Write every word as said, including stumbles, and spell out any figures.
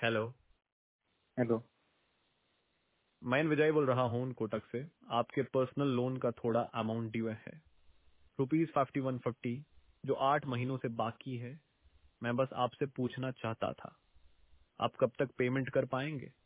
Hello. Hello. मैं विजय बोल रहा हूँ कोटक से। आपके पर्सनल लोन का थोड़ा अमाउंट ड्यू है, रुपीज फिफ्टी वन फिफ्टी, जो आठ महीनों से बाकी है। मैं बस आपसे पूछना चाहता था, आप कब तक पेमेंट कर पाएंगे?